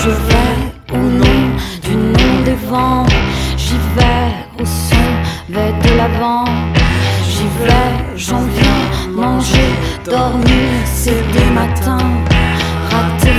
Je vais au nom du nom des vents. J'y vais au son, vais de l'avant. J'y vais, j'en viens, manger, dormir, c'est des matins. Rater